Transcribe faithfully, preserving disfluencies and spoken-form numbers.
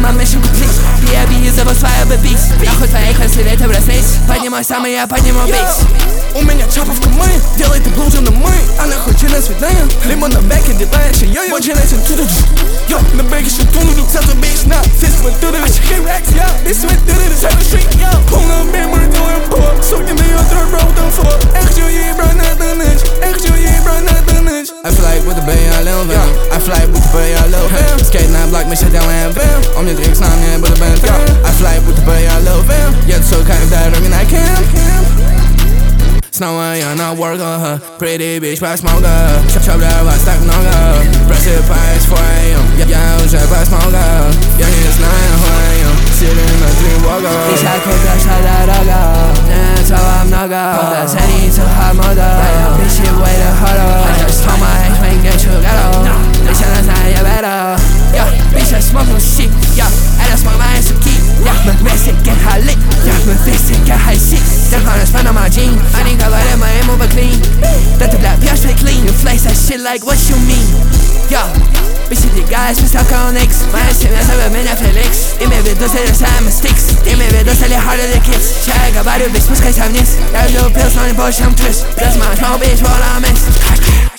my mission complete. би ай би зависаю бейс. Нахуй твоих красивее ты браслеть. Поднимай самый, я подниму бейс. У меня чапа в кармане, делай ты блужу на мой. Она хочет на свидание, либо на бэке делаешь йо-йо. Больше на ту-ду-ду, йо, на бэке ще ту-ду-ду. Зато бейс на фист with ту-ду-ду. I should hit racks, yeah, this with ту-ду-ду. Turn the street, yeah, полный беймер делаем по. Сотни дает дров, бро, там фо. Эх, чё ей, бро, надо ночь. Эх, чё ей, бро, надо ночь. I fly with the bay, I love him. I fly with the bay, I love him. Skating that block, me shit down and bam. On your drink, slam, yeah, with the band. I fly with the bay, I love him. Yeah, so kind of that, I mean, I can. Snowing, yeah, not work on her. Pretty bitch, pas smoker. Chop chop that, I stack много. Press it past four a m. Yeah, yeah, уже pas smoker. Я не знаю, хуй, sitting на dreamwalker. И шагу прошла дорога. Не этого много. Куда ценится хамода. Bitch, you way to harder. I just told my ex, man, get you ghetto. Bitch, I know you better. Yeah, bitch, I smoke no shit. Yeah, and I smoke my ass to keep. Yeah, my best get high lit. Yeah, my best get high shit. They're gonna spend on my jeans. I think I got it, my aim over clean. That the black pure straight clean. You flex that shit like what you mean? Yo, bitch, the guys we stuck on X. My ass me as a man Felix. И мне видно, что это самый стикс. И мне видно, что ли harder the kids. Я говорю, bitch, спускайся вниз. Я люблю пил, но не больше, чем твист. That's my small bitch, what I miss.